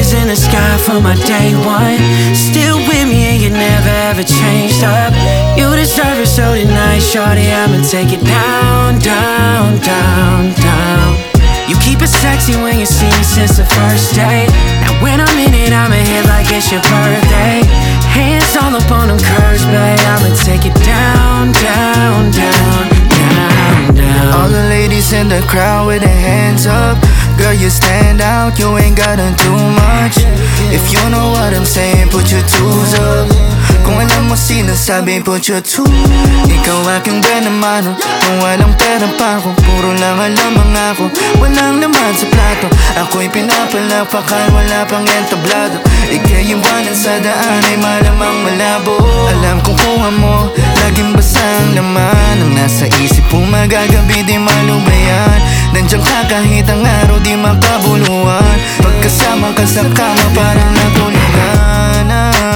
fingers in the sky for my day one. Still with me and you never ever changed up. You deserve it, so tonight, shorty, I'ma take it down, down, down, down. You keep it sexy when you see me since the first day. Now when I'm in it, I'ma hit like it's your birthday. Hands all up on them curves, babe, I'ma take it down, down, down, down, down. All the ladies in the crowd with their hands up. Girl, you stand out, you ain't gotta do much. If you know what I'm saying, put your twos up. Kung alam mo sinasabi, put your two. Ikaw aking benamano, kung walang pera pa ako, puro lang alam ang ako, walang laman sa plato. Ako'y pinapalapakan, wala pang entablado. Ika'y iwanan sa daan ay malamang malabo. Alam kong kuha mo, laging basa ang laman. Ang nasa isip mo magagabi, di malubayan. Nandiyan ka kahit ang araw, di makabuluhan. Pagkasama ka sa kama, parang natulugan.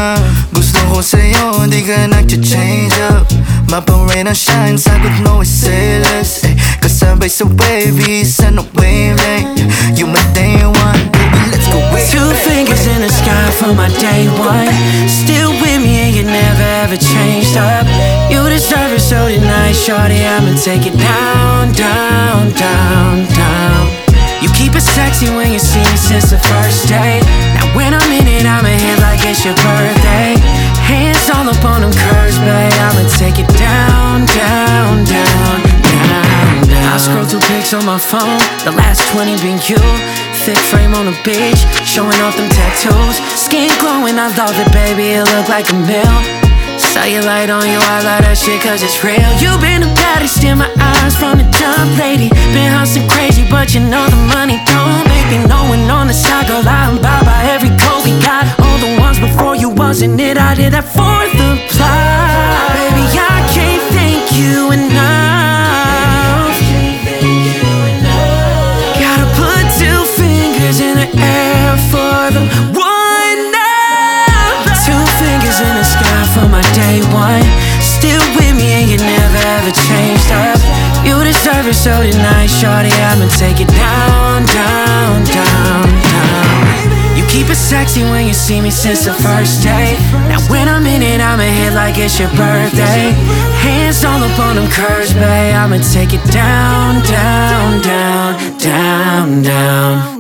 Gusto ko sa'yo, di ka nag-change up. Mapa-rain and shine, sagot mo ay sailors, kasabay sa waves, ano wave, you my day one, baby, let's go way. Two fingers in the sky for my day one. Still with me and you never ever changed up. You deserve it, so tonight, shorty, I'ma take it down, down, down, down. You keep it sexy when you see me since the first day. Now when I'm in it, I'ma hit like it's your birthday. Hands all up on them curves, babe, I'ma take it down, down, down, down, down. I scroll through pics on my phone, the last 20 being you. Thick frame on the beach, showing off them tattoos. Skin glowing, I love it, baby, it look like a meal. Cellulite on you, I love that shit cause it's real. You been the baddest in my eyes from the jump, lady. Been hustling crazy, but you know the money don't make me knowing on the side, girl, I'm by every code we got. All the ones before you wasn't it, I did that for the plot. Baby, I can't thank you enough. Gotta put two fingers in the air for the one now. Two fingers in the sky for my day one. Still with me and you never ever changed up. You deserve it, so tonight, shorty, I'ma take it down, down, down, down. You keep it sexy when you see me since the first day. Now when I'm in it, I'ma hit like it's your birthday. Hands all up on them curves, babe, I'ma take it down, down, down, down, down.